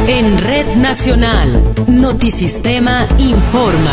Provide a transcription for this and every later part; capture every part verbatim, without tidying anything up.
En Red Nacional, Notisistema informa.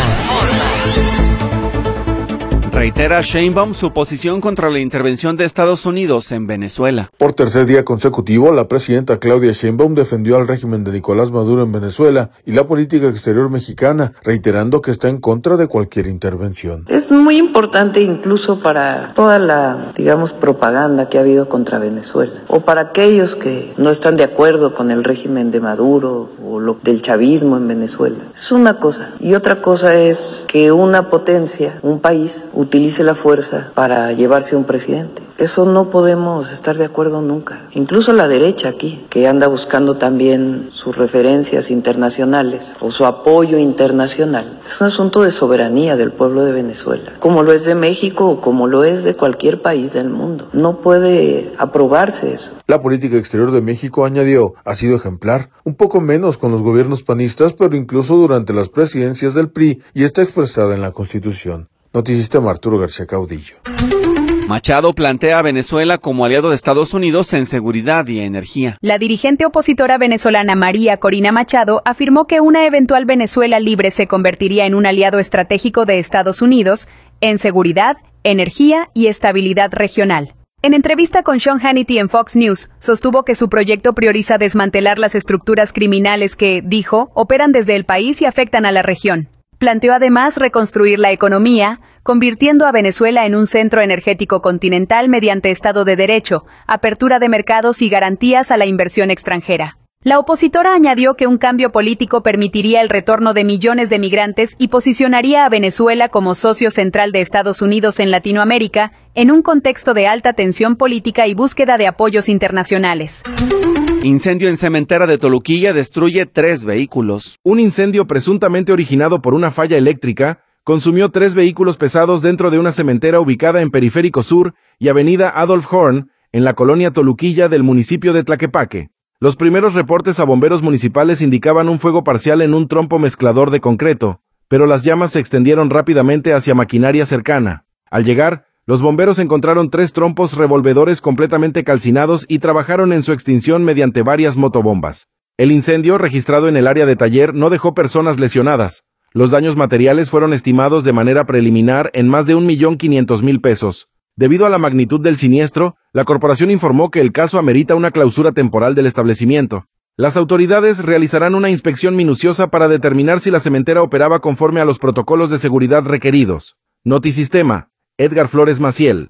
Reitera Sheinbaum su posición contra la intervención de Estados Unidos en Venezuela. Por tercer día consecutivo, la presidenta Claudia Sheinbaum defendió al régimen de Nicolás Maduro en Venezuela y la política exterior mexicana, reiterando que está en contra de cualquier intervención. Es muy importante incluso para toda la, digamos, propaganda que ha habido contra Venezuela, o para aquellos que no están de acuerdo con el régimen de Maduro o lo del chavismo en Venezuela. Es una cosa. Y otra cosa es que una potencia, un país, utilice la fuerza para llevarse a un presidente. Eso no podemos estar de acuerdo nunca. Incluso la derecha aquí, que anda buscando también sus referencias internacionales o su apoyo internacional. Es un asunto de soberanía del pueblo de Venezuela, como lo es de México o como lo es de cualquier país del mundo. No puede aprobarse eso. La política exterior de México, añadió, ha sido ejemplar, un poco menos con los gobiernos panistas, pero incluso durante las presidencias del P R I, y está expresada en la Constitución. Notisistema Arturo García Caudillo. Machado plantea a Venezuela como aliado de Estados Unidos en seguridad y energía. La dirigente opositora venezolana María Corina Machado afirmó que una eventual Venezuela libre se convertiría en un aliado estratégico de Estados Unidos en seguridad, energía y estabilidad regional. En entrevista con Sean Hannity en Fox News, sostuvo que su proyecto prioriza desmantelar las estructuras criminales que, dijo, operan desde el país y afectan a la región. Planteó además reconstruir la economía, convirtiendo a Venezuela en un centro energético continental mediante Estado de Derecho, apertura de mercados y garantías a la inversión extranjera. La opositora añadió que un cambio político permitiría el retorno de millones de migrantes y posicionaría a Venezuela como socio central de Estados Unidos en Latinoamérica, en un contexto de alta tensión política y búsqueda de apoyos internacionales. Incendio en cementera de Toluquilla destruye tres vehículos. Un incendio presuntamente originado por una falla eléctrica consumió tres vehículos pesados dentro de una cementera ubicada en Periférico Sur y Avenida Adolf Horn, en la colonia Toluquilla del municipio de Tlaquepaque. Los primeros reportes a bomberos municipales indicaban un fuego parcial en un trompo mezclador de concreto, pero las llamas se extendieron rápidamente hacia maquinaria cercana. Al llegar, los bomberos encontraron tres trompos revolvedores completamente calcinados y trabajaron en su extinción mediante varias motobombas. El incendio, registrado en el área de taller, no dejó personas lesionadas. Los daños materiales fueron estimados de manera preliminar en más de un millón quinientos mil pesos. Debido a la magnitud del siniestro, la corporación informó que el caso amerita una clausura temporal del establecimiento. Las autoridades realizarán una inspección minuciosa para determinar si la cementera operaba conforme a los protocolos de seguridad requeridos. Notisistema, Edgar Flores Maciel.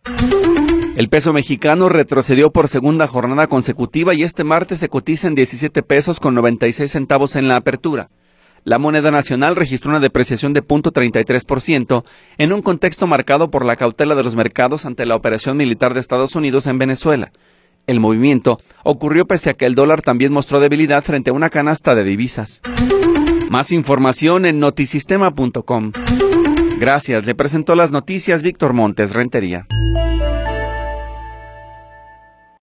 El peso mexicano retrocedió por segunda jornada consecutiva y este martes se cotiza en diecisiete pesos con noventa y seis centavos en la apertura. La moneda nacional registró una depreciación de cero punto treinta y tres por ciento en un contexto marcado por la cautela de los mercados ante la operación militar de Estados Unidos en Venezuela. El movimiento ocurrió pese a que el dólar también mostró debilidad frente a una canasta de divisas. Más información en notisistema punto com. Gracias, le presentó las noticias Víctor Montes Rentería.